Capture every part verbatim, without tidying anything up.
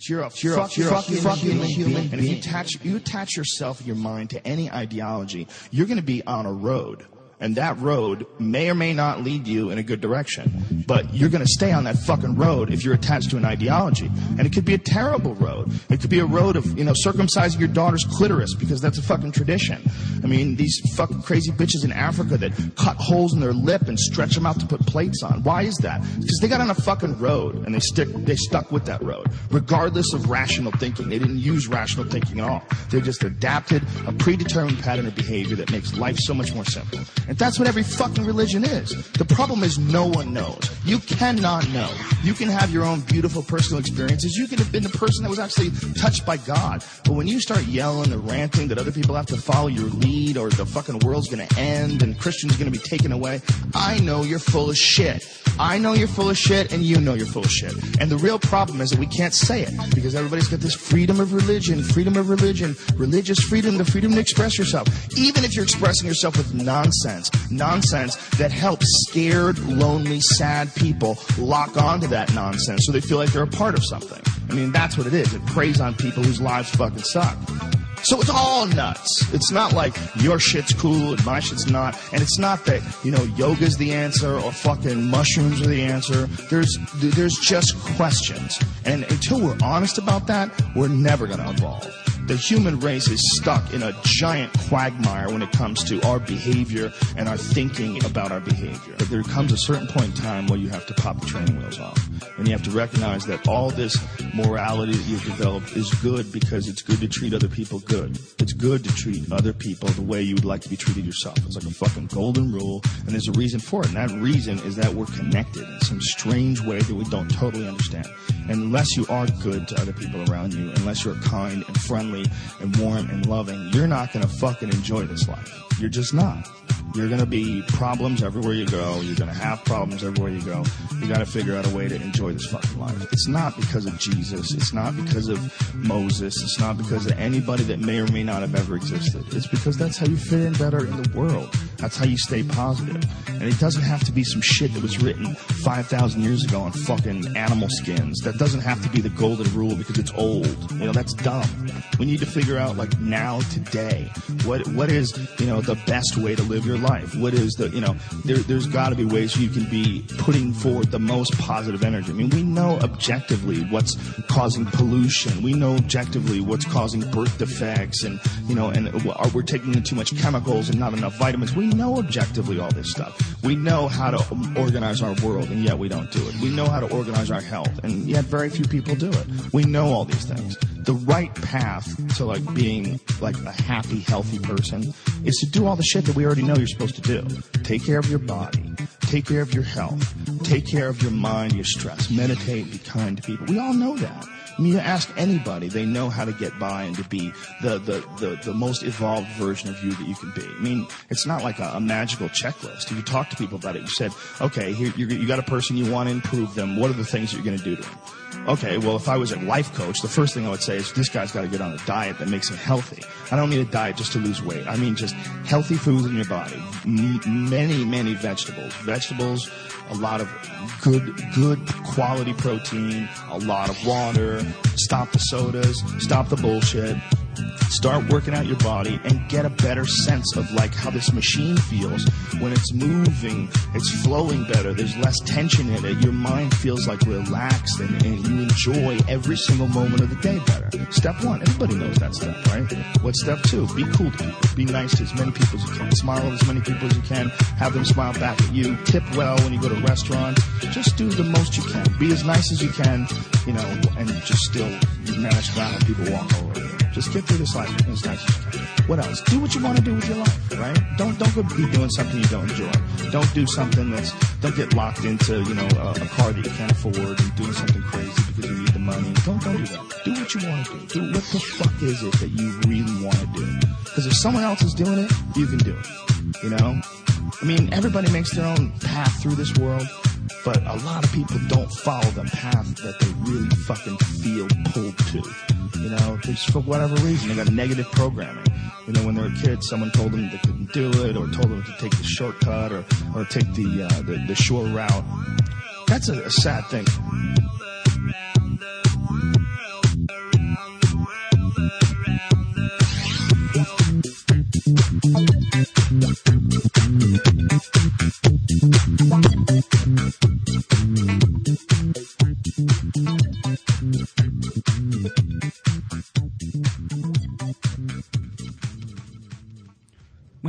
You're a, you're a, you're fucking, fucking human, human and if you attach, you attach yourself, your mind to any ideology, you're going to be on a road. And that road may or may not lead you in a good direction. But you're going to stay on that fucking road if you're attached to an ideology. And it could be a terrible road. It could be a road of, you know, circumcising your daughter's clitoris because that's a fucking tradition. I mean, these fucking crazy bitches in Africa that cut holes in their lip and stretch them out to put plates on. Why is that? Because they got on a fucking road and they stick, they stuck with that road. Regardless of rational thinking. They didn't use rational thinking at all. They just adapted a predetermined pattern of behavior that makes life so much more simple. And that's what every fucking religion is. The problem is no one knows. You cannot know. You can have your own beautiful personal experiences. You can have been the person that was actually touched by God. But when you start yelling and ranting that other people have to follow your lead or the fucking world's going to end and Christians are going to be taken away, I know you're full of shit. I know you're full of shit and you know you're full of shit. And the real problem is that we can't say it because everybody's got this freedom of religion, freedom of religion, religious freedom, the freedom to express yourself. Even if you're expressing yourself with nonsense, nonsense that helps scared, lonely, sad people lock onto that nonsense so they feel like they're a part of something. I mean, that's what it is. It preys on people whose lives fucking suck. So it's all nuts. It's not like your shit's cool and my shit's not. And it's not that, you know, yoga's the answer or fucking mushrooms are the answer. There's there's just questions. And until we're honest about that, we're never going to evolve. The human race is stuck in a giant quagmire when it comes to our behavior and our thinking about our behavior. But there comes a certain point in time where you have to pop the training wheels off. And you have to recognize that all this morality that you've developed is good because it's good to treat other people good. It's good to treat other people the way you would like to be treated yourself. It's like a fucking golden rule, and there's a reason for it. And that reason is that we're connected in some strange way that we don't totally understand. And unless you are good to other people around you, unless you're kind and friendly and warm and loving, you're not going to fucking enjoy this life. You're just not. You're going to be problems everywhere you go. You're going to have problems everywhere you go. You got to figure out a way to enjoy this fucking life. It's not because of Jesus. It's not because of Moses. It's not because of anybody that may or may not have ever existed. It's because that's how you fit in better in the world. That's how you stay positive. And it doesn't have to be some shit that was written five thousand years ago on fucking animal skins. That doesn't have to be the golden rule because it's old. You know, that's dumb. We need to figure out, like, now, today, what what is, you know, the best way to live your life? What is the, you know, there, there's got to be ways you can be putting forward the most positive energy. I mean, we know objectively what's causing pollution. We know objectively what's causing birth defects and, you know, and we're taking in too much chemicals and not enough vitamins. We know objectively all this stuff. We know how to organize our world, and yet we don't do it. We know how to organize our health, and yet very few people do it. We know all these things. The right path to, like, being, like, a happy, healthy person is to do all the shit that we already know you're supposed to do. Take care of your body. Take care of your health. Take care of your mind, your stress. Meditate, be kind to people. We all know that. I mean, you ask anybody, they know how to get by and to be the, the, the, the most evolved version of you that you can be. I mean, it's not like a, a magical checklist. If you talk to people about it, you said, okay, here, you you got a person, you want to improve them. What are the things that you're going to do to them? Okay, well, if I was a life coach, the first thing I would say is this guy's got to get on a diet that makes him healthy. I don't mean a diet just to lose weight. I mean just healthy foods in your body. M- many, many vegetables. Vegetables, a lot of good, good quality protein, a lot of water. Stop the sodas. Stop the bullshit. Start working out your body and get a better sense of, like, how this machine feels when it's moving, it's flowing better, there's less tension in it, your mind feels like relaxed and, and you enjoy every single moment of the day better. Step one, everybody knows that step, right? What's step two? Be cool to people. Be nice to as many people as you can. Smile at as many people as you can. Have them smile back at you. Tip well when you go to restaurants. Just do the most you can. Be as nice as you can, you know, and just still manage to have people walk over you. Just get through this life as nice as you can. What else? Do what you want to do with your life, right? Don't don't go be doing something you don't enjoy. Don't do something that's, don't get locked into, you know, a, a car that you can't afford and doing something crazy because you need the money. Don't, don't do that. Do what you want to do. Do what the fuck is it that you really want to do? Because if someone else is doing it, you can do it. You know? I mean, everybody makes their own path through this world, but a lot of people don't follow the path that they really fucking feel pulled to. You know, just for whatever reason, they got negative programming. You know, when they were kids, someone told them they couldn't do it, or told them to take the shortcut, or, or take the, uh, the the short route. That's a, a sad thing.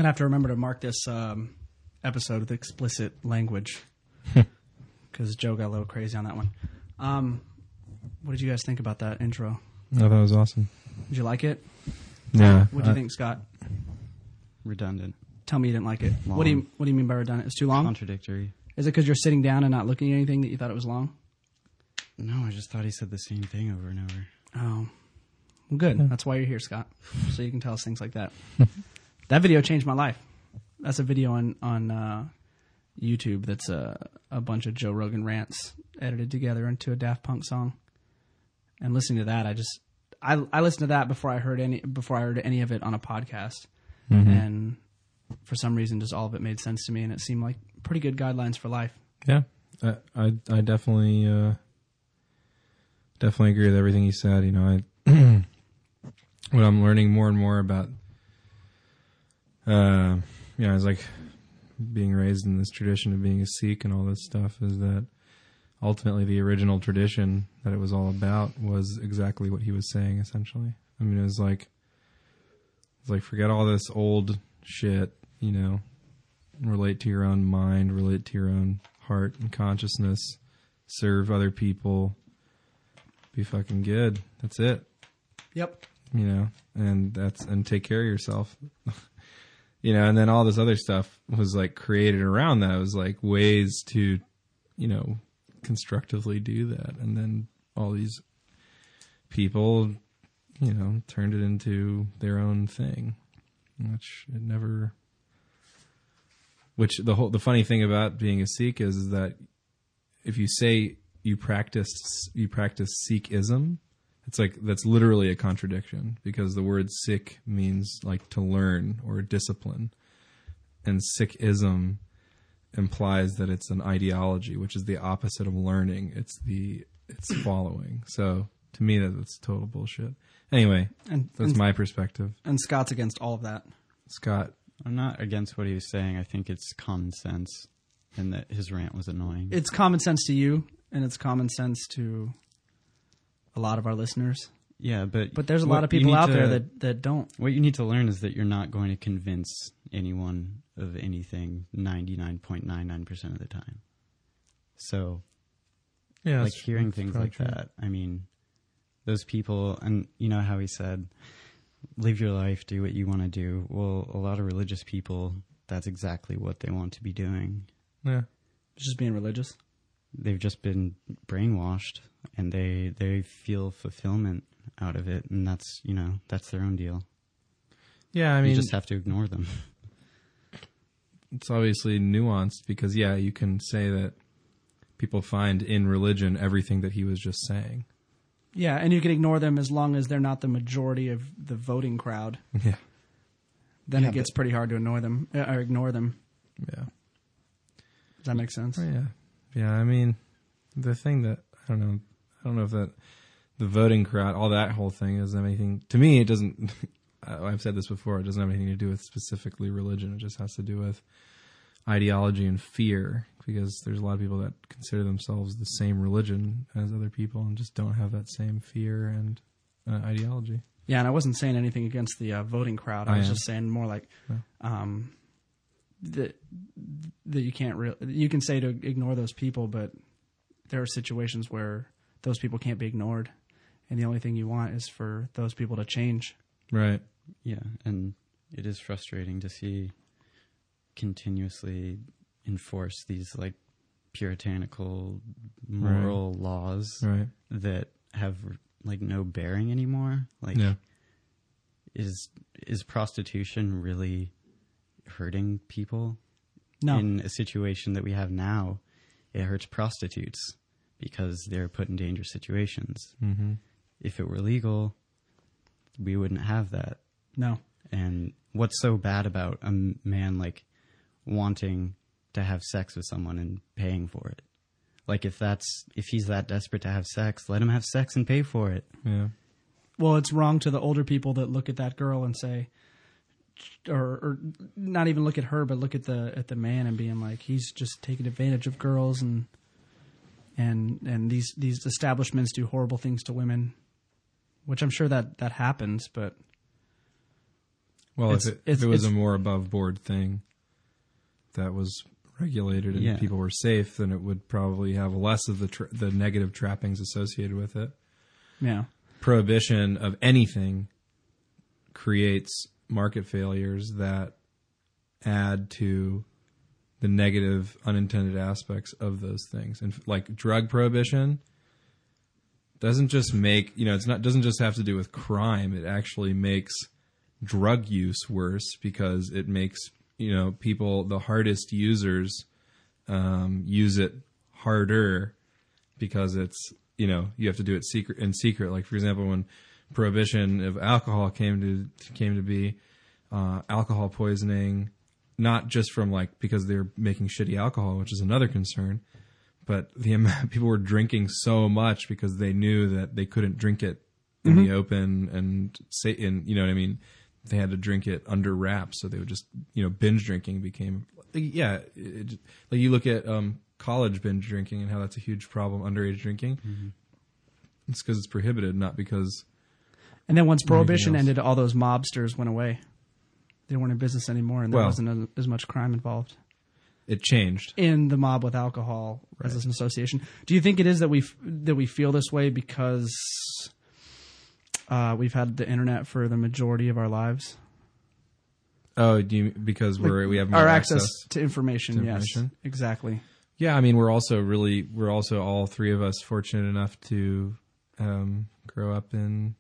might have to remember to mark this um, episode with explicit language because Joe got a little crazy on that one. Um, what did you guys think about that intro? I thought it was awesome. Did you like it? Yeah. What do you I, think, Scott? Redundant. Tell me you didn't like it. Long. What do you What do you mean by redundant? It's too long. Contradictory. Is it because you're sitting down and not looking at anything that you thought it was long? No, I just thought he said the same thing over and over. Oh, well, good. Yeah. That's why you're here, Scott. So you can tell us things like that. That video changed my life. That's a video on on uh, YouTube. That's a a bunch of Joe Rogan rants edited together into a Daft Punk song. And listening to that, I just I I listened to that before I heard any before I heard any of it on a podcast, mm-hmm. and for some reason, just all of it made sense to me, and it seemed like pretty good guidelines for life. Yeah, I I, I definitely uh, definitely agree with everything you said. You know, I what I'm learning more and more about, uh, you know, it's like being raised in this tradition of being a Sikh and all this stuff is that ultimately the original tradition that it was all about was exactly what he was saying. Essentially, I mean, it was like it's like forget all this old shit, you know, relate to your own mind, relate to your own heart and consciousness, serve other people, be fucking good. That's it. Yep. You know, and that's, and take care of yourself. You know, and then all this other stuff was like created around that. It was like ways to, you know, constructively do that. And then all these people, you know, turned it into their own thing. Which it never. Which the whole the funny thing about being a Sikh is, is that if you say you practice you practice Sikhism, it's like that's literally a contradiction because the word Sikh means like to learn or discipline, and Sikhism implies that it's an ideology, which is the opposite of learning. It's the it's following. So to me, that, that's total bullshit. Anyway, and, that's and, my perspective. And Scott's against all of that. Scott. I'm not against what he was saying. I think it's common sense and that his rant was annoying. It's common sense to you, and it's common sense to a lot of our listeners. Yeah, but... But there's a lot of people out to, there that, that don't. What you need to learn is that you're not going to convince anyone of anything ninety-nine point nine nine percent of the time. So, yeah, like hearing things like true. that, I mean... Those people, and you know how he said, live your life, do what you want to do. Well, a lot of religious people, that's exactly what they want to be doing. Yeah. Just being religious? They've just been brainwashed, and they they feel fulfillment out of it, and that's, you know, that's their own deal. Yeah, I mean... You just have to ignore them. It's obviously nuanced, because, yeah, you can say that people find in religion everything that he was just saying. Yeah, and you can ignore them as long as they're not the majority of the voting crowd. Yeah. Then yeah, it gets pretty hard to annoy them uh, or ignore them. Yeah. Does that make sense? Oh, yeah. Yeah, I mean, the thing that, I don't know, I don't know if that, the voting crowd, all that whole thing is anything, to me it doesn't, I've said this before, it doesn't have anything to do with specifically religion. It just has to do with ideology and fear, because there's a lot of people that consider themselves the same religion as other people and just don't have that same fear and uh, ideology. Yeah, and I wasn't saying anything against the uh, voting crowd. I, I was am. just saying more like yeah. um, that that you can't re- you can say to ignore those people, but there are situations where those people can't be ignored, and the only thing you want is for those people to change. Right. Yeah, and it is frustrating to see continuously enforce these like puritanical moral right. laws right. that have like no bearing anymore. Like, yeah. is is prostitution really hurting people? No. In a situation that we have now, it hurts prostitutes because they're put in dangerous situations. Mm-hmm. If it were legal, we wouldn't have that. No. And what's so bad about a man like wanting to have sex with someone and paying for it? Like, if that's if he's that desperate to have sex, let him have sex and pay for it. Yeah. Well, it's wrong to the older people that look at that girl and say, or, or not even look at her, but look at the at the man and being like, he's just taking advantage of girls, and and and these these establishments do horrible things to women, which I'm sure that that happens, but Well, It's- if it, it's- if it was a it's- more above board thing that was regulated and Yeah. people were safe, then it would probably have less of the tra- the negative trappings associated with it. Yeah. Prohibition of anything creates market failures that add to the negative unintended aspects of those things. And like drug prohibition doesn't just make, you know, it's not doesn't just have to do with crime. It actually makes drug use worse because it makes, you know, people, the hardest users, um, use it harder because it's, you know, you have to do it secret in secret. Like, for example, when prohibition of alcohol came to came to be, uh, alcohol poisoning, not just from like because they're making shitty alcohol, which is another concern, but the amount people were drinking so much because they knew that they couldn't drink it in mm-hmm. the open and say, in, you know what I mean? They had to drink it under wraps, so they would just, you know, binge drinking became, yeah, it, like you look at um, college binge drinking and how that's a huge problem, underage drinking. Mm-hmm. It's because it's prohibited, not because. And then once prohibition ended, all those mobsters went away. They weren't in business anymore, and there well, wasn't a, as much crime involved. It changed in the mob with alcohol right. as an association. Do you think it is that we that we feel this way because uh, we've had the internet for the majority of our lives? Oh, do you, because we're like we have more our access, access to information? To information? Yes, exactly. Yeah, I mean, we're also really we're also all three of us fortunate enough to um, grow up in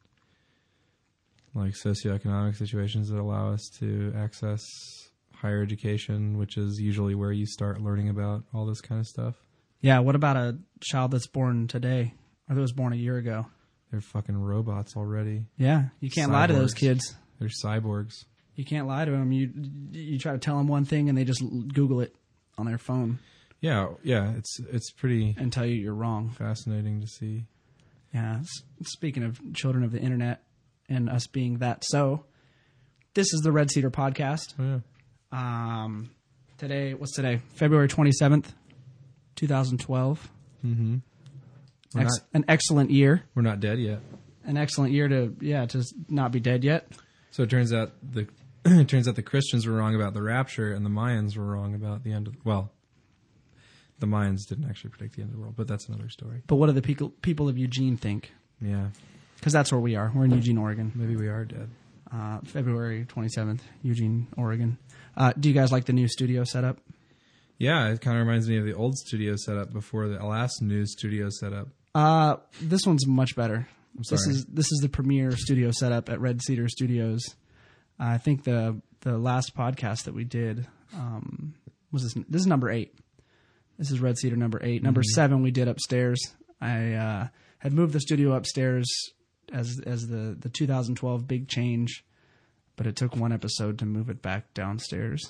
like socioeconomic situations that allow us to access higher education, which is usually where you start learning about all this kind of stuff. Yeah, what about a child that's born today or that was born a year ago? They're fucking robots already. Yeah, you can't cyborgs. lie to those kids. They're cyborgs. You can't lie to them. You you try to tell them one thing and they just Google it on their phone. Yeah, yeah, it's it's pretty and tell you you're wrong. Fascinating to see. Yeah, speaking of children of the internet and us being that, so this is the Red Cedar Podcast. Oh, yeah. Um, today, what's today? February twenty-seventh, twenty twelve. Mm-hmm. Ex- not, an excellent year. We're not dead yet. An excellent year to, yeah, to not be dead yet. So it turns out the, it turns out the Christians were wrong about the rapture and the Mayans were wrong about the end of, well, the Mayans didn't actually predict the end of the world, but that's another story. But what do the people, people of Eugene think? Yeah. Because that's where we are. We're in Eugene, Oregon. Maybe we are dead. Uh, February twenty-seventh, Eugene, Oregon. Uh, do you guys like the new studio setup? Yeah, it kind of reminds me of the old studio setup before the last new studio setup. Uh, this one's much better. I'm sorry. This is this is the premier studio setup at Red Cedar Studios. Uh, I think the the last podcast that we did um, was this. This is number eight. This is Red Cedar number eight. Number mm-hmm. seven we did upstairs. I uh, had moved the studio upstairs as as the, the two thousand twelve big change, but it took one episode to move it back downstairs.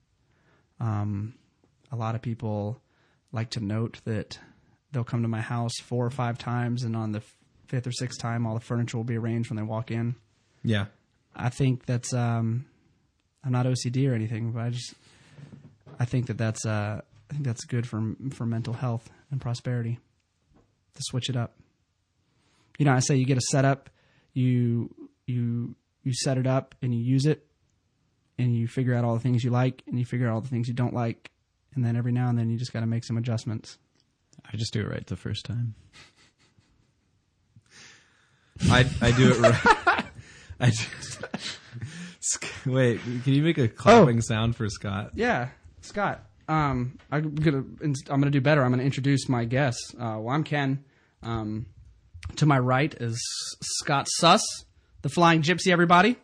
Um, a lot of people like to note that they'll come to my house four or five times, and on the fifth or sixth time, all the furniture will be arranged when they walk in. Yeah. I think that's, um, I'm not O C D or anything, but I just, I think that that's, uh, I think that's good for, for mental health and prosperity to switch it up. You know, I say you get a setup, you, you, you set it up and you use it and you figure out all the things you like and you figure out all the things you don't like. And then every now and then you just got to make some adjustments. I just do it right the first time. I I do it right. I just, wait, can you make a clapping oh. sound for Scott? Yeah, Scott. Um, I'm gonna I'm gonna do better. I'm gonna introduce my guests. Uh, well, I'm Ken. Um, to my right is Scott Suss, the Flying Gypsy. Everybody.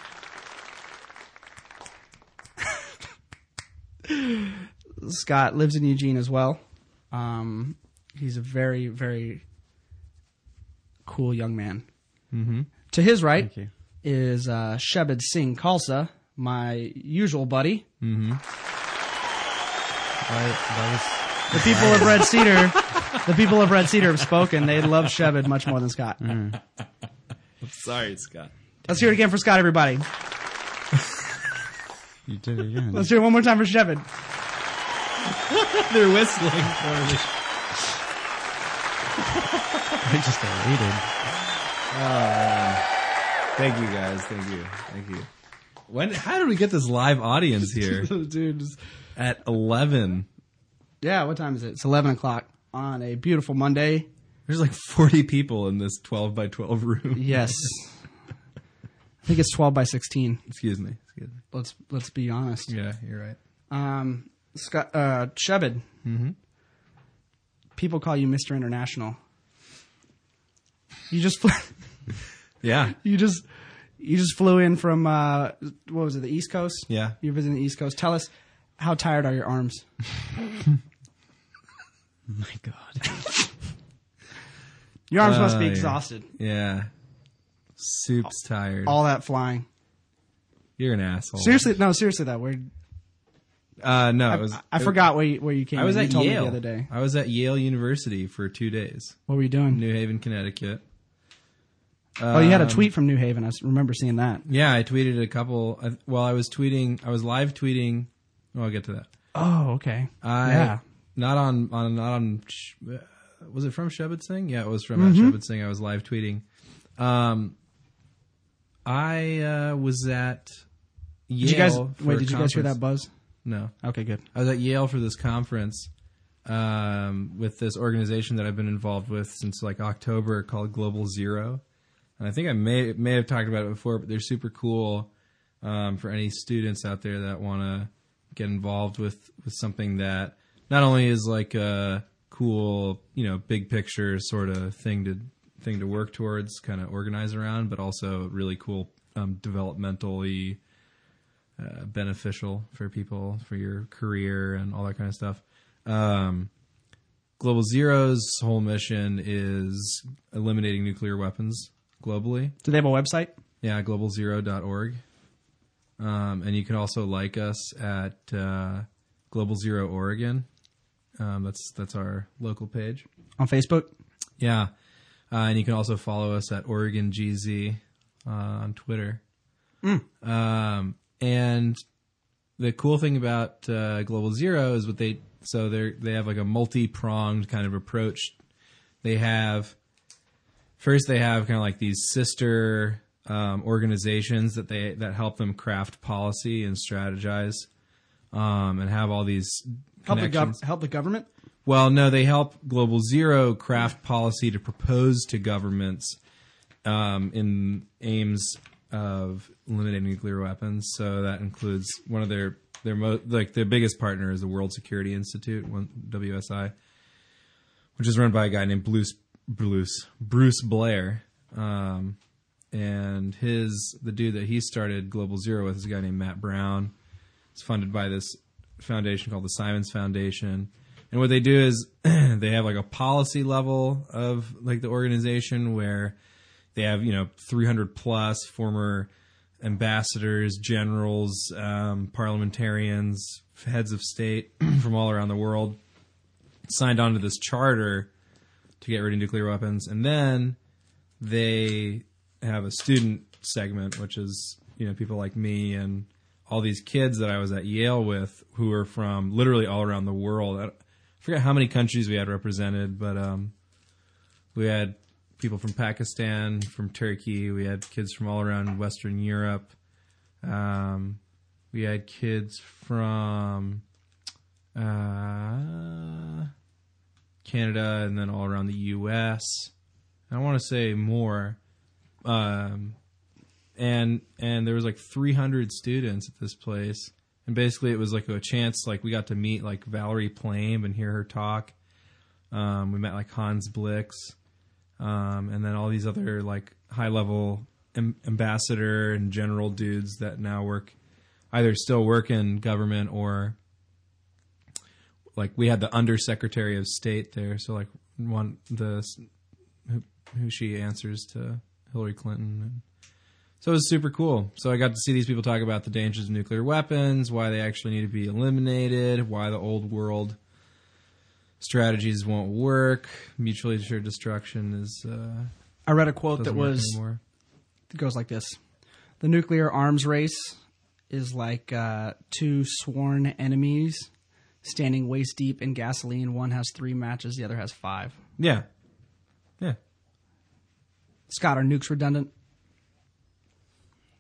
Scott lives in Eugene as well. Um, he's a very, very cool young man. Mm-hmm. To his right is uh, Shebed Singh Khalsa, my usual buddy. Mm-hmm. I, that was the people of Red Cedar, the people of Red Cedar have spoken. They love Shebed much more than Scott. Mm. I'm sorry, Scott. Let's hear it again for Scott, everybody. You did it again. Let's hear it one more time for Shebed. They're whistling for me. I just elated. Oh, man. Thank you, guys. Thank you. Thank you. When? How did we get this live audience here, dude? At eleven. Yeah, what time is it? It's eleven o'clock on a beautiful Monday. There's like forty people in this twelve by twelve room. Yes. I think it's twelve by sixteen. Excuse me. Excuse me. Let's let's be honest. Yeah, you're right. Um, Scott, uh, Shebed. Mm-hmm. People call you Mister International. You just flew, yeah. You just you just flew in from uh, what was it? The East Coast. Yeah. You're visiting the East Coast. Tell us, how tired are your arms? My God. Your arms uh, must be yeah. exhausted. Yeah. Soup's tired. All that flying. You're an asshole. Seriously, no, seriously though. Where? Uh, no, I, it was. I, I it, forgot where you, where you came. I was in. at you told Yale me the other day. I was at Yale University for two days. What were you doing? New Haven, Connecticut. Oh, you had a Um, tweet from New Haven. I remember seeing that. Yeah, I tweeted a couple. I, well, I was tweeting. I was live tweeting. Oh, I'll get to that. Oh, okay. I, yeah. Not on on not on. Was it from Shebed Singh? Yeah, it was from mm-hmm. Shebed Singh. I was live tweeting. Um, I uh, was at Yale. Did you guys for wait? a Did you conference. guys hear that buzz? No. Okay, good. I was at Yale for this conference um, with this organization that I've been involved with since like October called Global Zero. And I think I may may have talked about it before, but they're super cool um, for any students out there that want to get involved with, with something that not only is like a cool, you know, big picture sort of thing to thing to work towards, kind of organize around, but also really cool, um, developmentally uh, beneficial for people, for your career and all that kind of stuff. Um, Global Zero's whole mission is eliminating nuclear weapons globally. Do they have a website? Yeah, global zero dot org. Um, and you can also like us at uh, Global Zero Oregon. Um, that's that's our local page. On Facebook? Yeah. Uh, and you can also follow us at Oregon G Z uh, on Twitter. Mm. Um, and the cool thing about uh, Global Zero is what they so they they have like a multi-pronged kind of approach. They have first they have kind of like these sister um, organizations that they that help them craft policy and strategize, um, and have all these help the, connections. gov- help the government. Well, no, they help Global Zero craft policy to propose to governments um, in aims of eliminating nuclear weapons. So that includes one of their their mo- like their biggest partner is the World Security Institute, W S I, which is run by a guy named Bruce Bruce Bruce Blair, um, and his the dude that he started Global Zero with is a guy named Matt Brown. It's funded by this foundation called the Simons Foundation. And what they do is they have like a policy level of like the organization where they have, you know, three hundred plus former ambassadors, generals, um, parliamentarians, heads of state from all around the world signed on to this charter to get rid of nuclear weapons. And then they have a student segment, which is, you know, people like me and all these kids that I was at Yale with who are from literally all around the world. I forget how many countries we had represented, but um, we had people from Pakistan, from Turkey. We had kids from all around Western Europe. Um, we had kids from uh, Canada and then all around the U S. I want to say more. Um, and and there was like three hundred students at this place. And basically it was like a chance, like we got to meet like Valerie Plame and hear her talk. Um, we met like Hans Blix. Um, and then all these other like high level am- ambassador and general dudes that now work, either still work in government or like we had the undersecretary of state there. So like one, the, who, who she answers to Hillary Clinton. And so it was super cool. So I got to see these people talk about the dangers of nuclear weapons, why they actually need to be eliminated, why the old world strategies won't work. Mutually assured destruction is. Uh, I read a quote that was anymore. It goes like this: "The nuclear arms race is like uh, two sworn enemies standing waist deep in gasoline. One has three matches, the other has five." Yeah, yeah. Scott, are nukes redundant?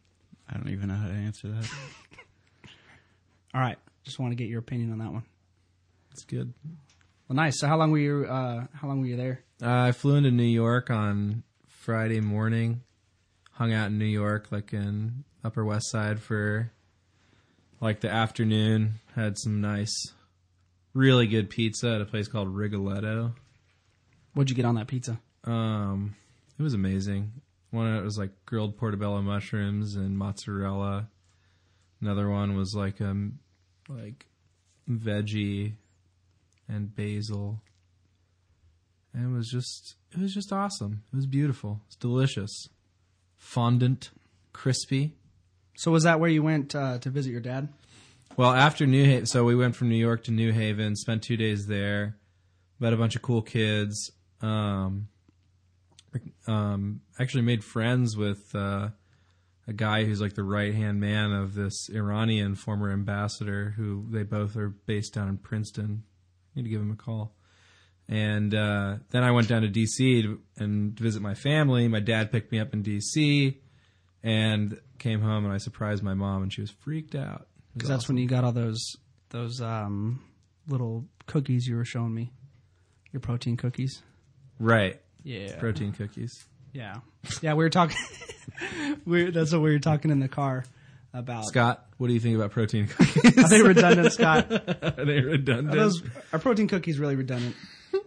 I don't even know how to answer that. All right. Just want to get your opinion on that one. It's good. Well, nice. So how long were you, uh, how long were you there? Uh, I flew into New York on Friday morning, hung out in New York, like in Upper West Side for like the afternoon, had some nice, really good pizza at a place called Rigoletto. What'd you get on that pizza? Um, it was amazing. One of it was like grilled portobello mushrooms and mozzarella. Another one was like um, like veggie and basil. And it was just it was just awesome. It was beautiful. It's delicious. Fondant, crispy. So was that where you went uh, to visit your dad? Well, after New Haven, so we went from New York to New Haven, spent two days there, met a bunch of cool kids. Um, um, actually made friends with uh, a guy who's like the right-hand man of this Iranian former ambassador who they both are based down in Princeton. I need to give him a call. And uh, then I went down to D C to, and to visit my family. My dad picked me up in D C and came home, and I surprised my mom, and she was freaked out. Because that's awesome. when you got all those those um, little cookies you were showing me, your protein cookies. Right. Yeah. Protein cookies. Yeah. Yeah, we were talking. we that's what we were talking in the car about. Scott, what do you think about protein cookies? Are they redundant, Scott? Are they redundant? Are those, are protein cookies really redundant?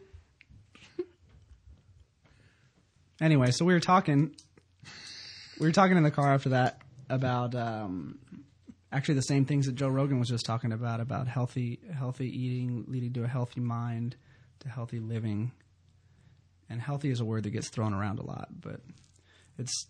Anyway, so we were talking. We were talking in the car after that about um, actually the same things that Joe Rogan was just talking about about healthy healthy eating leading to a healthy mind, to healthy living. And healthy is a word that gets thrown around a lot, but it's.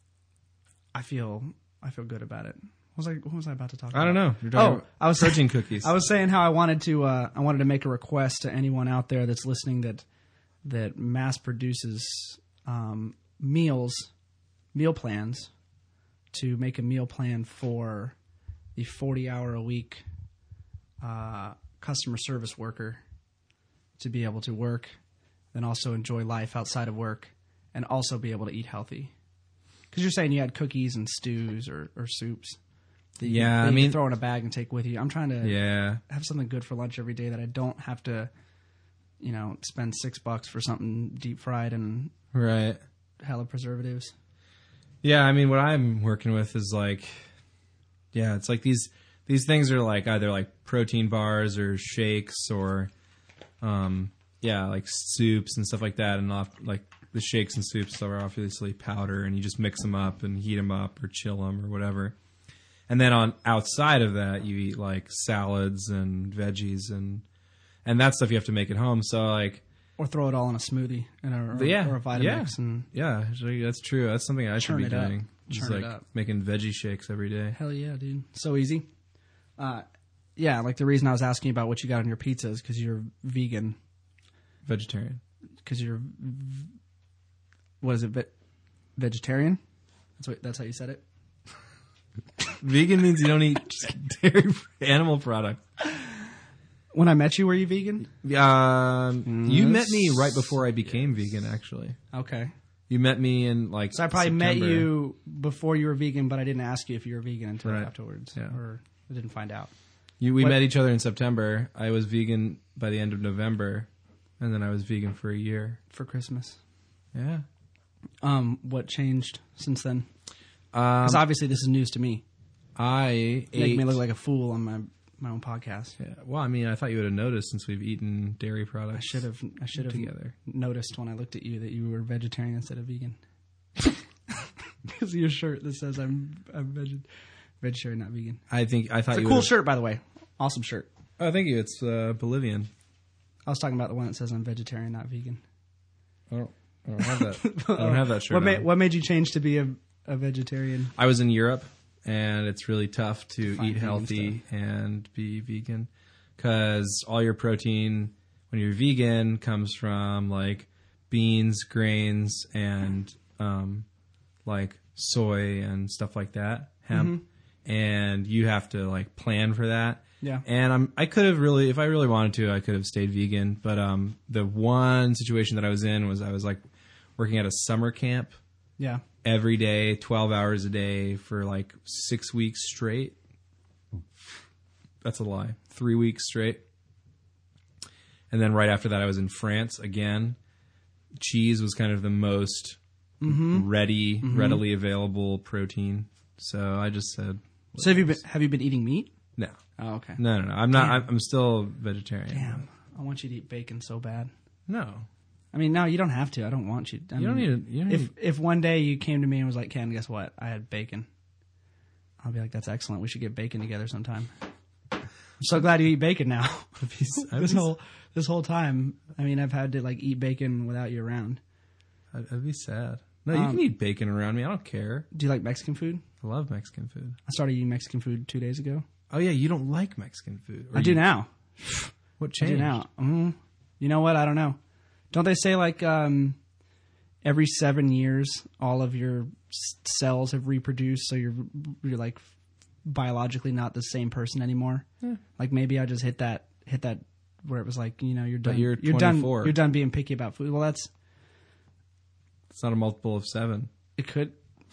I feel I feel good about it. What was I? What was I about to talk about? I don't know. You're talking oh, about I was protein saying, cookies. I was saying how I wanted to. Uh, I wanted to make a request to anyone out there that's listening that that mass produces um, meals, meal plans, to make a meal plan for the forty hour a week uh, customer service worker to be able to work. Then also enjoy life outside of work, and also be able to eat healthy. Because you're saying you had cookies and stews or, or soups. That you, yeah, that I you mean, throw in a bag and take with you. I'm trying to yeah. have something good for lunch every day that I don't have to, you know, spend six bucks for something deep fried and right hella preservatives. Yeah, I mean, what I'm working with is like, yeah, it's like these these things are like either like protein bars or shakes or. Um, Yeah, like soups and stuff like that, and off, like the shakes and soups are obviously powder, and you just mix them up and heat them up or chill them or whatever. And then on outside of that, you eat like salads and veggies and and that stuff you have to make at home. So like, or throw it all in a smoothie and a, or, yeah, or a Vitamix. Yeah, and yeah, that's true. That's something I should be doing. Up. Just Churn like it up. making veggie shakes every day. Hell yeah, dude! So easy. Uh, yeah, like the reason I was asking about what you got on your pizza is because you're vegan. Vegetarian. Because you're, what is it, ve- vegetarian? That's what. That's how you said it? Vegan means you don't eat dairy animal products. When I met you, were you vegan? Um, Mm, you met me right before I became yes. vegan, actually. Okay. You met me in like So I probably September. met you before you were vegan, but I didn't ask you if you were vegan until Right. afterwards. Yeah. Or I didn't find out. You, we What- met each other in September. I was vegan by the end of November, and then I was vegan for a year. For Christmas. Yeah. Um, what changed since then? Um, Because obviously this is news to me. I You ate. make me look like a fool on my my own podcast. Yeah. Well, I mean, I thought you would have noticed since we've eaten dairy I products. should have I should have together. noticed when I looked at you that you were vegetarian instead of vegan. Because of your shirt that says I'm I'm veg- vegetarian, not vegan. I think I thought It's a you cool would've- shirt, by the way. Awesome shirt. Oh, thank you. It's uh, Bolivian. I was talking about the one that says I'm vegetarian, not vegan. I don't, I don't have that. I don't have that shirt. What made on. What made you change to be a, a vegetarian? I was in Europe, and it's really tough to Find eat vegan healthy and be vegan because all your protein when you're vegan comes from like beans, grains, and um, like soy and stuff like that, hemp, Mm-hmm. and you have to like plan for that. Yeah. And I'm I could have really, if I really wanted to, I could have stayed vegan. But um, the one situation that I was in was I was like working at a summer camp. Yeah. every day, twelve hours a day for like six weeks straight. That's a lie. Three weeks straight. And then right after that, I was in France again. Cheese was kind of the most mm-hmm. ready, mm-hmm. readily available protein. So I just said. So have you been have you been eating meat? No. Oh, okay. No, no, no. I'm not. I'm, I'm still vegetarian. Damn. I want you to eat bacon so bad. No. I mean, no, you don't have to. I don't want you. I you mean, don't need. To, you don't if need if one day you came to me and was like, "Ken, guess what? I had bacon." I'll be like, "That's excellent. We should get bacon together sometime." I'm so glad you eat bacon now. this whole this whole time, I mean, I've had to like eat bacon without you around. I'd, I'd be sad. No, you um, can eat bacon around me. I don't care. Do you like Mexican food? I love Mexican food. I started eating Mexican food two days ago. Oh yeah, you don't like Mexican food. I you, do now. What changed? I do now. Mm, you know what? I don't know. Don't they say like um, every seven years all of your s- cells have reproduced, so you're you're like biologically not the same person anymore? Yeah. Like maybe I just hit that hit that where it was like, you know, you're done. But you're you're done. You're done being picky about food. Well, that's it's not a multiple of seven. It could.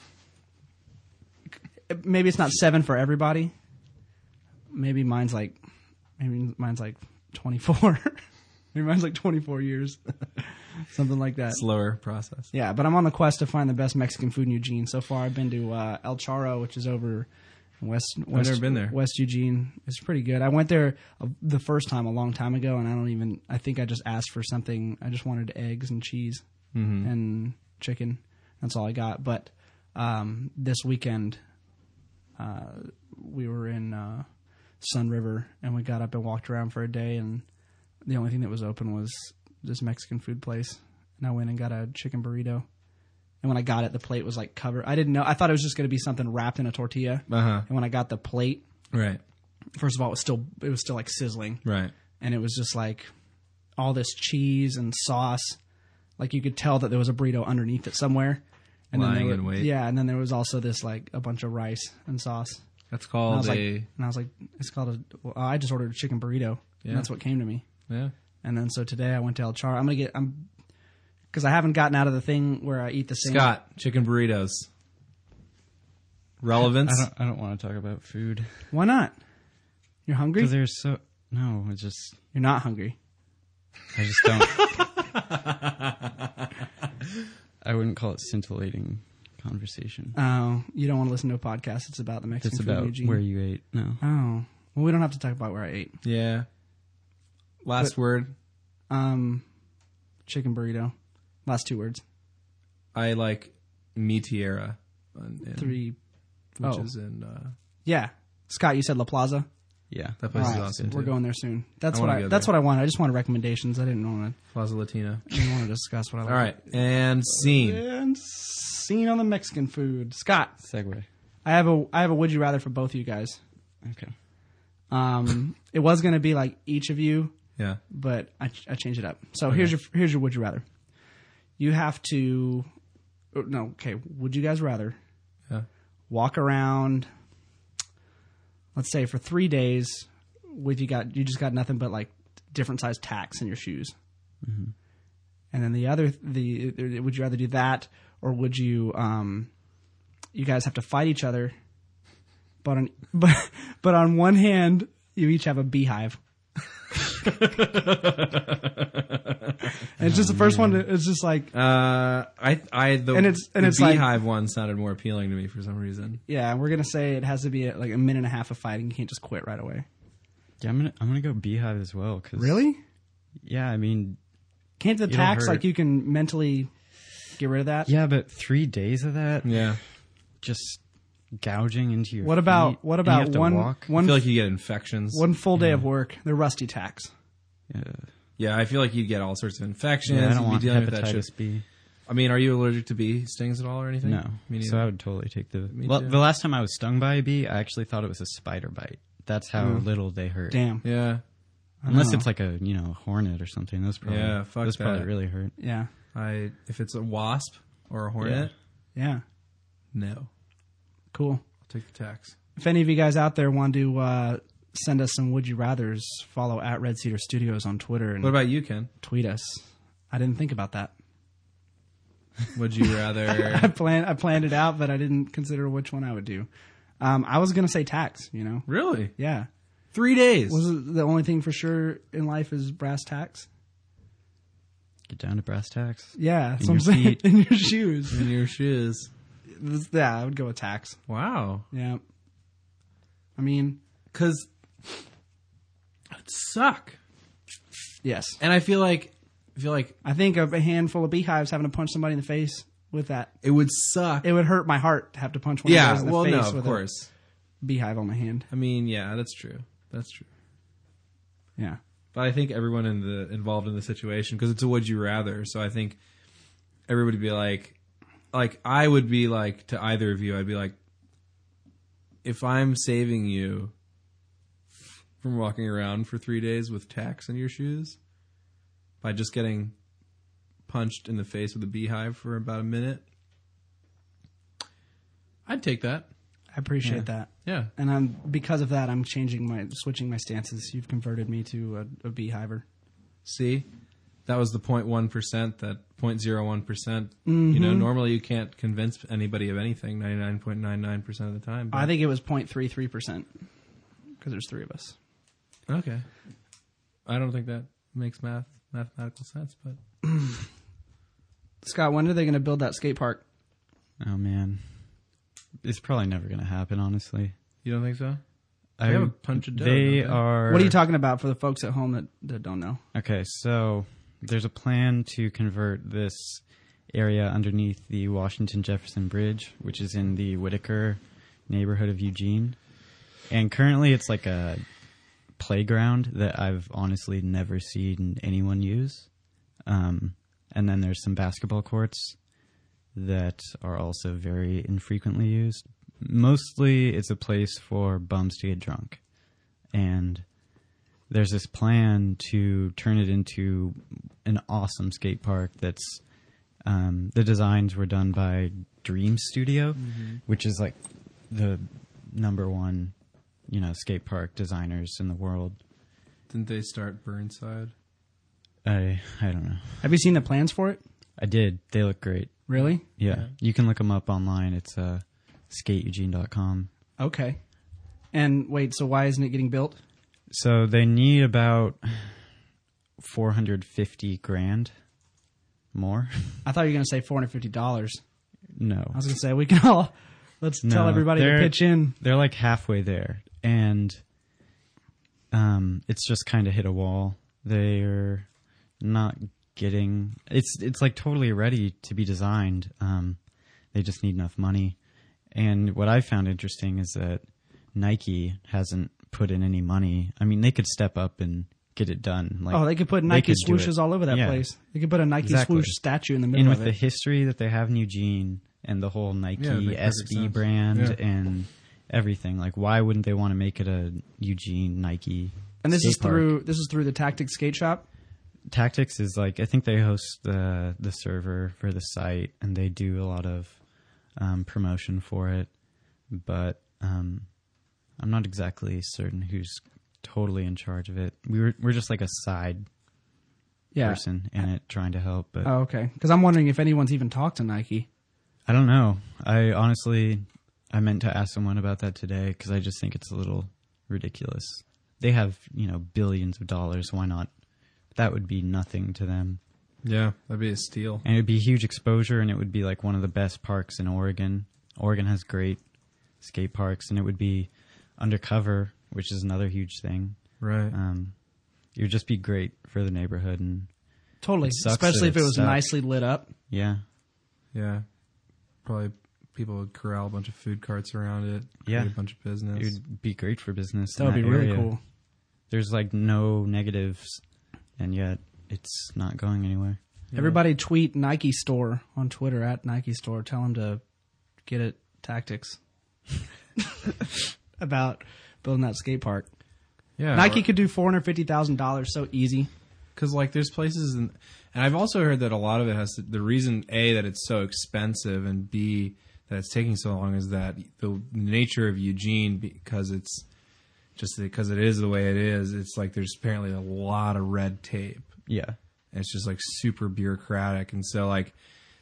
Maybe it's not seven for everybody. Maybe mine's like, maybe mine's like twenty-four. Maybe mine's like twenty-four years, something like that. Slower process. Yeah, but I'm on the quest to find the best Mexican food in Eugene. So far, I've been to uh, El Charro, which is over in West. West I've never been there. West Eugene. It's pretty good. I went there uh, the first time a long time ago, and I don't even. I think I just asked for something. I just wanted eggs and cheese mm-hmm. and chicken. That's all I got. But um, this weekend, uh, we were in uh, Sun River, and we got up and walked around for a day, and the only thing that was open was this Mexican food place. And I went and got a chicken burrito. And when I got it, the plate was like covered. I didn't know. I thought it was just going to be something wrapped in a tortilla. Uh-huh. And when I got the plate, right. First of all, it was still it was still like sizzling. Right. And it was just like all this cheese and sauce. Like you could tell that there was a burrito underneath it somewhere. And Lying then there in were, wait. Yeah, and then there was also this like a bunch of rice and sauce. That's called and a. Like, and I was like, it's called a. Well, I just ordered a chicken burrito. Yeah. And that's what came to me. Yeah. And then so today I went to El Charro. I'm gonna get. I'm because I haven't gotten out of the thing where I eat the same. Scott, chicken burritos. Relevance. I don't. I don't want to talk about food. Why not? You're hungry? Because there's so no. It's just you're not hungry. I just don't. I wouldn't call it scintillating conversation. Oh, you don't want to listen to a podcast. It's about the Mexican it's food about Eugene. Where you ate. No. Oh, well, we don't have to talk about where I ate. Yeah. Last but, word. Um, chicken burrito. Last two words. I like Mi Tierra. In, Three. Which oh. is in. Uh, yeah, Scott, you said La Plaza. Yeah, that place right. is awesome. We're too. going there soon. That's I what I. That's there. what I wanted. I just wanted recommendations. I didn't want to. Plaza Latina. I didn't want to discuss what I. All like. right, and scene. And scene on the Mexican food. Scott. Segue. I have a. I have a. Would you rather for both of you guys? Okay. Um, it was going to be like each of you. Yeah. But I, I changed it up. So okay. here's your here's your would you rather. You have to. No. Okay. Would you guys rather? Yeah. Walk around. Let's say for three days, with you got you just got nothing but like different size tacks in your shoes, mm-hmm. and then the other the would you rather do that or would you um, you guys have to fight each other, but on but but on one hand you each have a beehive. And it's just the first one. It's just like uh, I, I the, and it's and the it's beehive like, one sounded more appealing to me for some reason. Yeah, we're gonna say it has to be like a minute and a half of fighting. You can't just quit right away. Yeah, I'm gonna I'm gonna go beehive as well. Cause, really? Yeah, I mean, can't the tax like you can mentally get rid of that? Yeah, but three days of that. Yeah, just gouging into your. What about feet, what about one walk. one? I feel like you get infections. One full day yeah. of work. They're rusty tacks. Yeah. Yeah, I feel like you'd get all sorts of infections. Yeah, I don't you'd want be dealing hepatitis with that B. I mean, are you allergic to bee stings at all or anything? No. Me so I would totally take the. Me well, too. the last time I was stung by a bee, I actually thought it was a spider bite. That's how Mm. little they hurt. Damn. Yeah. Unless know. it's like a you know hornet or something. Those probably Yeah, fuck those that. probably really hurt. Yeah. I if it's a wasp or a hornet, Yeah. no. Cool. I'll take the tax. If any of you guys out there want to uh, send us some would you rathers, follow at Red Cedar Studios on Twitter and What about you, Ken? tweet us. I didn't think about that. Would you rather? I planned I planned it out, but I didn't consider which one I would do. Um, I was gonna say tax. You know. Really? Yeah. Three days. Was it the only thing for sure in life is brass tacks? Get down to brass tacks. Yeah, that's In what I'm your saying. feet. In your shoes. In your shoes. Yeah, I would go with tax. Wow. Yeah. I mean, because it suck. Yes, and I feel like I feel like I think of a handful of beehives having to punch somebody in the face with that. It would suck. It would hurt my heart to have to punch one yeah, of those in the well, face no, of with course. a beehive on my hand. I mean, yeah, that's true. That's true. Yeah, but I think everyone in the involved in the situation, because it's a would you rather. So I think everybody would be like, like I would be like to either of you. I'd be like, if I'm saving you from walking around for three days with tacks in your shoes by just getting punched in the face with a beehive for about a minute, I'd take that. I appreciate Yeah. that. Yeah. And I'm because of that, I'm changing my switching my stances. You've converted me to a, a beehiver. See, that was the zero point one percent, that zero point zero one percent. Mm-hmm. You know, normally you can't convince anybody of anything ninety-nine point nine nine percent of the time. But... I think it was zero point three three percent because there's three of us. Okay. I don't think that makes math mathematical sense, but Scott, when are they going to build that skate park? Oh man, it's probably never going to happen. Honestly, you don't think so? I, they have a punch of dough. They don't they? are. What are you talking about for the folks at home that, that don't know? Okay, so there's a plan to convert this area underneath the Washington Jefferson Bridge, which is in the Whitaker neighborhood of Eugene, and currently it's like a playground that I've honestly never seen anyone use. Um, and then there's some basketball courts that are also very infrequently used. Mostly it's a place for bums to get drunk. And there's this plan to turn it into an awesome skate park that's um, the designs were done by Dream Studio, mm-hmm. which is like the number one, you know, skate park designers in the world. Didn't they start Burnside? I I don't know. Have you seen the plans for it? I did. They look great. Really? Yeah. Yeah. You can look them up online. It's uh, skate eugene dot com. Okay. And wait, so why isn't it getting built? So they need about four hundred fifty grand more. I thought you were going to say four hundred fifty dollars. No. I was going to say, we can all, let's No, tell everybody to they're- pitch in. They're like halfway there. And um, it's just kind of hit a wall. They're not getting... It's it's like totally ready to be designed. Um, they just need enough money. And what I found interesting is that Nike hasn't put in any money. I mean, they could step up and get it done. Like, Oh, they could put Nike could do swooshes it. all over that Yeah. place. They could put a Nike Exactly. swoosh statue in the middle And of with the it. history that they have in Eugene and the whole Nike Yeah, it makes S perfect B sense. brand Yeah. and everything, like why wouldn't they want to make it a Eugene Nike? And this skate is park? through this is through the Tactics Skate Shop. Tactics is like, I think they host the the server for the site and they do a lot of um, promotion for it, but um, I'm not exactly certain who's totally in charge of it. We were we're just like a side Yeah. person in it trying to help, but Oh, okay. Because I'm wondering if anyone's even talked to Nike. I don't know. I honestly, I meant to ask someone about that today because I just think it's a little ridiculous. They have, you know, billions of dollars. Why not? That would be nothing to them. Yeah, that'd be a steal. And it would be huge exposure, and it would be like one of the best parks in Oregon. Oregon has great skate parks, and it would be undercover, which is another huge thing. Right. Um, it would just be great for the neighborhood, and Totally. It sucks Especially that if it it was sucks. nicely lit up. yeah, Yeah. Probably people would corral a bunch of food carts around it. Yeah. Create a bunch of business. it would be great for business. That in would be really area. cool. There's like no negatives, and yet it's not going anywhere. Yeah. Everybody tweet Nike Store on Twitter at Nike Store. Tell them to get at Tactics about building that skate park. Yeah. Nike could do four hundred fifty thousand dollars so easy. Because like there's places in, and I've also heard that a lot of it has to, the reason A that it's so expensive and B that it's taking so long is that the nature of Eugene, because it's just because it is the way it is, it's like there's apparently a lot of red tape. Yeah, And it's just like super bureaucratic, and so like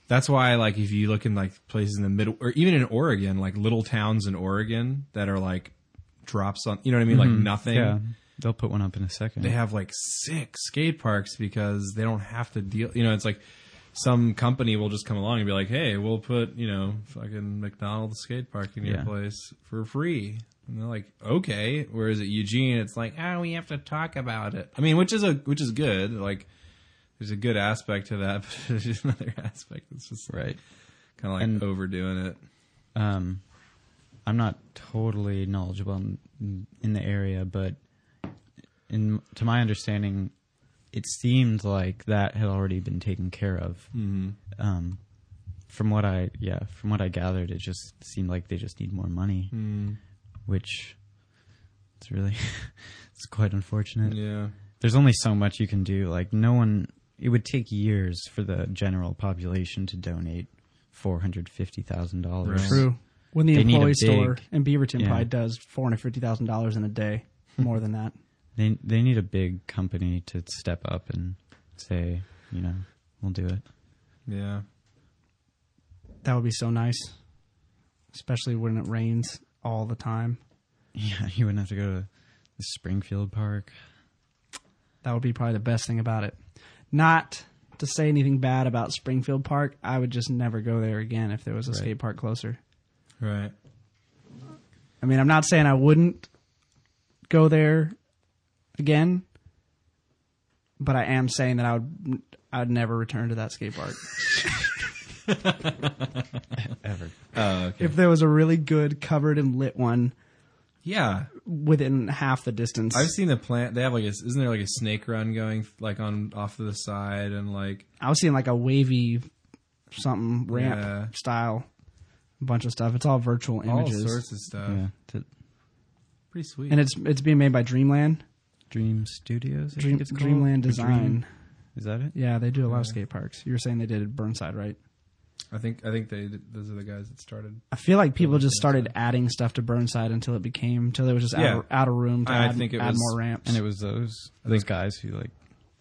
That's why, like, if you look in like places in the middle, or even in Oregon, like little towns in Oregon that are like drops on, you know what I mean, Mm-hmm. like nothing. Yeah, they'll put one up in a second. They have like sick skate parks because they don't have to deal. You know, it's like some company will just come along and be like, "Hey, we'll put, you know, fucking McDonald's skate park in your Yeah. place for free." And they're like, "Okay." Whereas at Eugene, it's like, "Oh, we have to talk about it." I mean, which is a which is good. Like, there's a good aspect to that, but there's just another aspect that's just right. kind of like And- overdoing it. Um, I'm not totally knowledgeable in, in the area, but in to my understanding, it seemed like that had already been taken care of. Mm-hmm. Um, from what I yeah, from what I gathered, it just seemed like they just need more money, Mm. which it's really it's quite unfortunate. Yeah. There's only so much you can do. Like no one, it would take years for the general population to donate four hundred fifty thousand dollars. Right. True. When the They need a employee big- store in Beaverton yeah. probably does four hundred fifty thousand dollars in a day, more than that. They they need a big company to step up and say, you know, we'll do it. Yeah. That would be so nice, especially when it rains all the time. Yeah, you wouldn't have to go to the Springfield Park. That would be probably the best thing about it. Not to say anything bad about Springfield Park, I would just never go there again if there was a Right. skate park closer. Right. I mean, I'm not saying I wouldn't go there again, but I am saying that I would I would never return to that skate park. Ever. Oh, okay. If there was a really good covered and lit one Yeah. within half the distance. I've seen the plant. They have like a, isn't there like a snake run going like on off to the side and like, I was seeing like a wavy something ramp Yeah. style, a bunch of stuff. It's all virtual all images, sorts of stuff. Yeah. To Pretty sweet. and it's it's being made by Dreamland. Dream Studios. I Dream, think it's called? Dreamland Or Design. Dream- Is that it? Yeah, they do a lot of Yeah. skate parks. You were saying they did Burnside, right? I think I think they those are the guys that started. I feel like people Building just started Burnside. adding stuff to Burnside until it became until there was just Yeah. out, of, out of room to I add, think it add was- more ramps. And it was those I those think- guys who like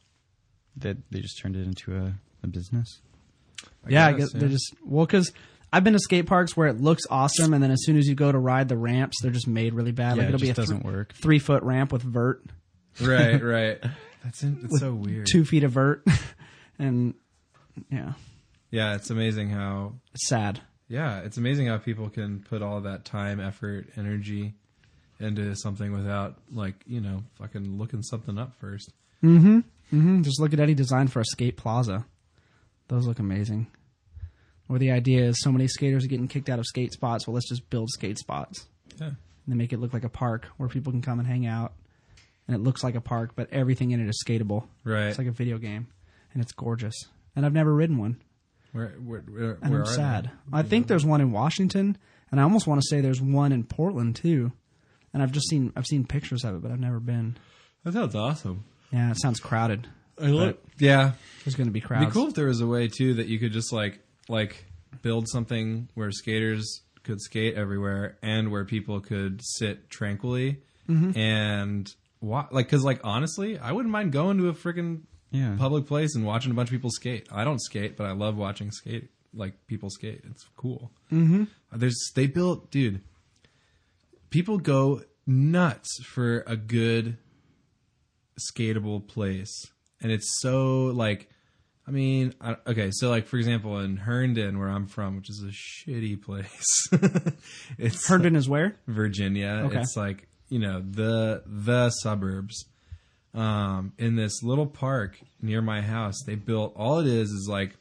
that they just turned it into a, a business. yeah, I guess, guess they just well because I've been to skate parks where it looks awesome, and then as soon as you go to ride the ramps, they're just made really bad. Yeah, like it it'll be a just thr- doesn't work. three foot ramp with vert, Right, right. That's in, it's so weird. two feet of vert, and yeah, Yeah, it's amazing how. it's sad. Yeah, it's amazing how people can put all that time, effort, energy into something without like you know fucking looking something up first. Mm-hmm. Mm-hmm. Just look at Eddie design for a skate plaza. Those look amazing. Where the idea is so many skaters are getting kicked out of skate spots. Well, let's just build skate spots. Yeah. And they make it look like a park where people can come and hang out. And it looks like a park, but everything in it is skatable. Right. It's like a video game. And it's gorgeous. And I've never ridden one. Where where where, And where I'm are sad. they? I think there's one in Washington. And I almost want to say there's one in Portland too. And I've just seen I've seen pictures of it, but I've never been. That sounds awesome. Yeah, it sounds crowded. I love. Yeah, There's going to be it'd crowds. be cool if there was a way too that you could just like like build something where skaters could skate everywhere and where people could sit tranquilly Mm-hmm. and wa- like because like honestly, I wouldn't mind going to a freaking Yeah. public place and watching a bunch of people skate. I don't skate, but I love watching skate like people skate. It's cool. Mm-hmm. There's they built, dude. People go nuts for a good skatable place, and it's so like. I mean, I, okay, so like for example, in Herndon, where I'm from, which is a shitty place, it's Herndon is where? Virginia. Okay. It's like you know the the suburbs. Um, in this little park near my house, they built all it is is like,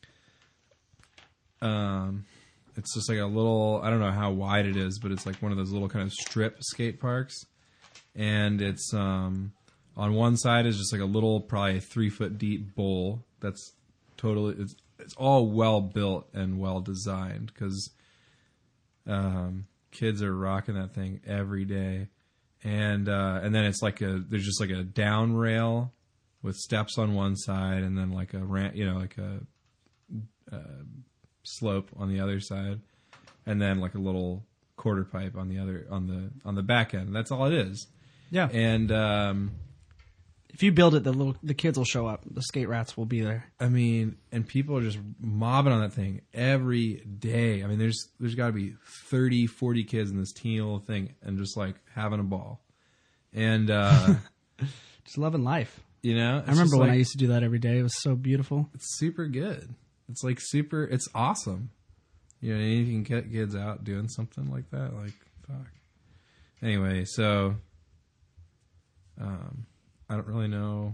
um, it's just like a little. I don't know how wide it is, but it's like one of those little kind of strip skate parks, and it's um, on one side is just like a little, probably three foot deep bowl. That's totally. It's it's all well built and well designed because um, kids are rocking that thing every day. And uh, and then it's like a there's just like a down rail with steps on one side, and then like a ramp, you know, like a uh, slope on the other side, and then like a little quarter pipe on the other on the on the back end. That's all it is. Yeah. And um, If you build it, the little the kids will show up. The skate rats will be there. I mean, and people are just mobbing on that thing every day. I mean, there's there's got to be thirty, forty kids in this teeny little thing and just like having a ball. And uh, just loving life. You know, I remember when like, I used to do that every day. It was so beautiful. It's super good. It's like super. It's awesome. You know, you can get kids out doing something like that. Like, fuck. Anyway, so um, I don't really know.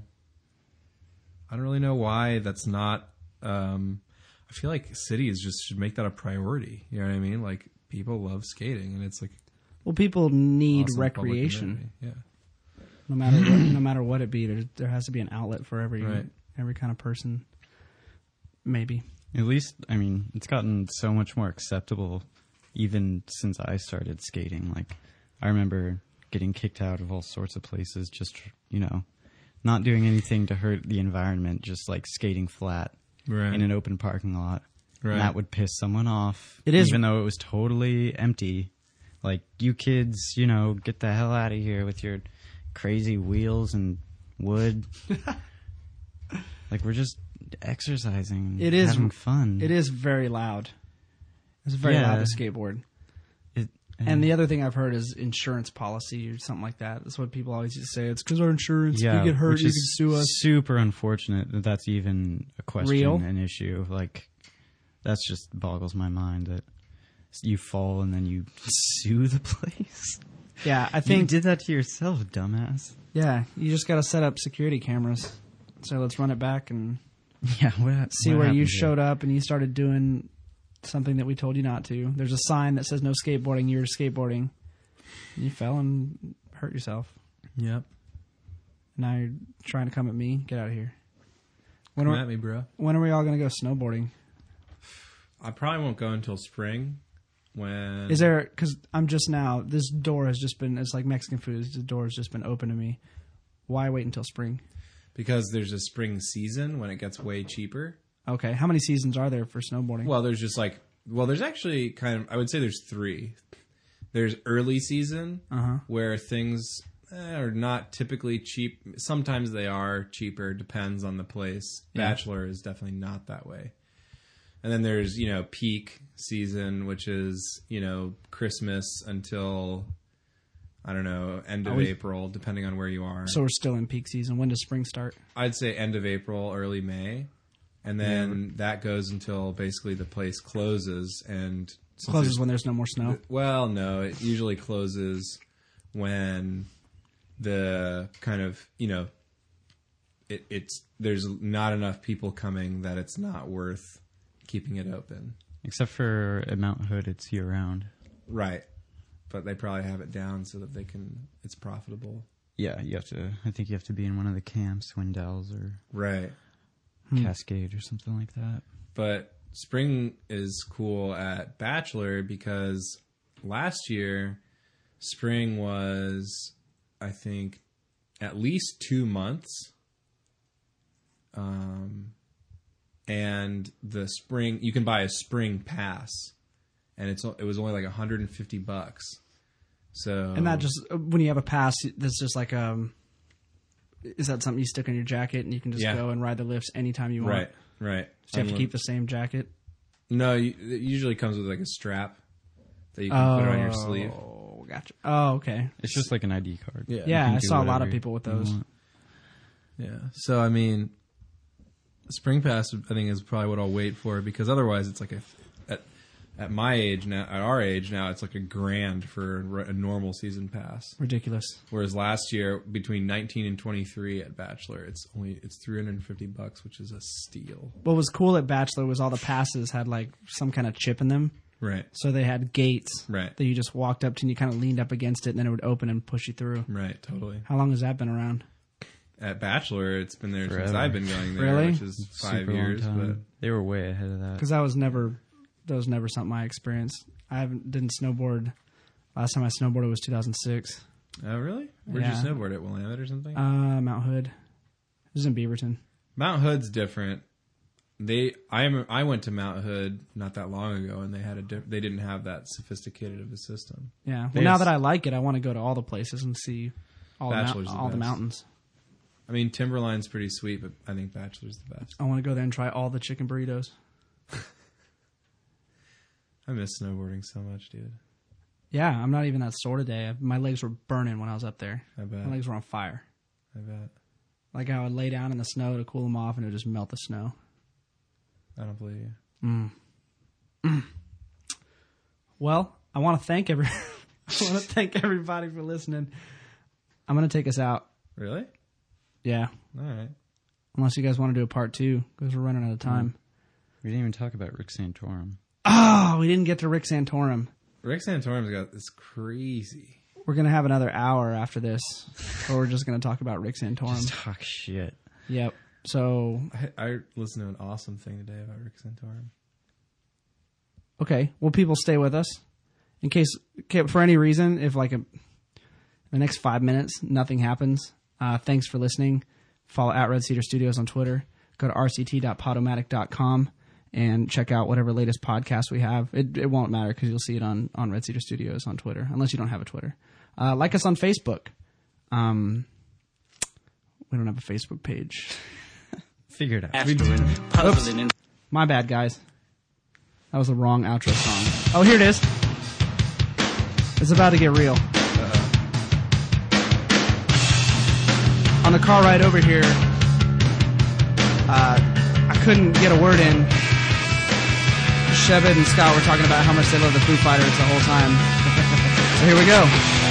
I don't really know why that's not. Um, I feel like cities just should make that a priority. You know what I mean? Like, people love skating, and it's like. Well, people need awesome recreation. Yeah. No matter what, no matter what it be, there there has to be an outlet for every right. every kind of person. Maybe. At least, I mean, it's gotten so much more acceptable, even since I started skating. Like, I remember getting kicked out of all sorts of places, just you know, not doing anything to hurt the environment, just like skating flat right. in an open parking lot. Right. And that would piss someone off. It is, even though it was totally empty. Like, you kids, you know, get the hell out of here with your crazy wheels and wood. Like, we're just exercising, it is, having fun. It is very loud. It's very yeah. loud to skateboard. It, uh, and the other thing I've heard is insurance policy or something like that. That's what people always used to say. It's because our insurance, yeah, if you get hurt, which you is can sue us. Super unfortunate that that's even a question, Real? an issue. Like, that's just boggles my mind that you fall and then you sue the place. Yeah, I think you did that to yourself, dumbass. Yeah, you just got to set up security cameras. So let's run it back and yeah, what, see what where you here? showed up and you started doing something that we told you not to. There's a sign that says no skateboarding. You're skateboarding. You fell and hurt yourself. Yep. Now you're trying to come at me. Get out of here. When come are, at me, bro. When are we all going to go snowboarding? I probably won't go until spring. When is there? Because I'm just now. This door has just been. It's like Mexican food. The door has just been open to me. Why wait until spring? Because there's a spring season when it gets way cheaper. Okay, how many seasons are there for snowboarding? Well, there's just like well, there's actually kind of. I would say there's three. There's early season uh-huh. where things eh, are not typically cheap. Sometimes they are cheaper. Depends on the place. Yeah. Bachelor is definitely not that way. And then there's, you know, peak season, which is, you know, Christmas until, I don't know, end of we, April, depending on where you are. So we're still in peak season. When does spring start? I'd say end of April, early May. And then yeah. that goes until basically the place closes. And closes when there's no more snow? Well, no. It usually closes when the kind of, you know, it, it's there's not enough people coming that it's not worth keeping it open. Except for at Mount Hood, it's year round. Right. But they probably have it down so that they can, it's profitable. Yeah, you have to, I think you have to be in one of the camps, Swindells or right. Cascade or something like that. But spring is cool at Bachelor because last year, spring was, I think, at least two months. Um, And the spring, you can buy a spring pass, and it's it was only like one hundred fifty bucks. So and that just when you have a pass, that's just like um, is that something you stick on your jacket and you can just yeah. go and ride the lifts anytime you want? Right, right. So you have to keep the same jacket. No, you, it usually comes with like a strap that you can oh, put on your sleeve. Oh, gotcha. Oh, okay. It's just like an I D card. Yeah, yeah. I saw a lot of people with those. Yeah. So I mean. Spring Pass, I think, is probably what I'll wait for because otherwise, it's like a at at my age now, at our age now, it's like a grand for a normal season pass. Ridiculous. Whereas last year, between nineteen and twenty-three at Bachelor, it's only it's three hundred and fifty bucks, which is a steal. What was cool at Bachelor was all the passes had like some kind of chip in them. Right. So they had gates. Right. That you just walked up to and you kind of leaned up against it, and then it would open and push you through. Right. Totally. How long has that been around? At Bachelor, it's been there Forever. since I've been going there, really? which is five Super years. But they were way ahead of that. Because that was never, that was never something I experienced. I haven't didn't snowboard. Last time I snowboarded was two thousand six. Oh, really? Where'd yeah. you snowboard at Willamette or something? Uh, Mount Hood. It was in Beaverton. Mount Hood's different. They, I am, I went to Mount Hood not that long ago, and they had a, diff, they didn't have that sophisticated of a system. Yeah. Well, They now have, that I like it, I want to go to all the places and see all, the, mou- all the mountains. I mean, Timberline's pretty sweet, but I think Bachelor's the best. I want to go there and try all the chicken burritos. I miss snowboarding so much, dude. Yeah, I'm not even that sore today. My legs were burning when I was up there. I bet. My legs were on fire. I bet. Like I would lay down in the snow to cool them off, and it would just melt the snow. I don't believe you. Mm. Mm. Well, I want to thank every. I want to thank everybody for listening. I'm going to take us out. Really? Yeah. All right. Unless you guys want to do a part two, because we're running out of time. We didn't even talk about Rick Santorum. Oh, we didn't get to Rick Santorum. Rick Santorum's got this crazy. We're going to have another hour after this, or we're just going to talk about Rick Santorum. Just talk shit. Yep. So I, I listened to an awesome thing today about Rick Santorum. Okay. Well, people stay with us in case, for any reason, if like a, the next five minutes, nothing happens. Uh, thanks for listening. Follow at Red Cedar Studios on Twitter. Go to r c t dot podomatic dot com and check out whatever latest podcast we have. It, it won't matter because you'll see it on, on Red Cedar Studios on Twitter, unless you don't have a Twitter. Uh, like us on Facebook. Um, we don't have a Facebook page. Figure it out. Oops. My bad, guys. That was the wrong outro song. Oh, here it is. It's about to get real. Uh-oh. On the car ride over here, uh, I couldn't get a word in. Shebed and Scott were talking about how much they love the Foo Fighters the whole time. So here we go.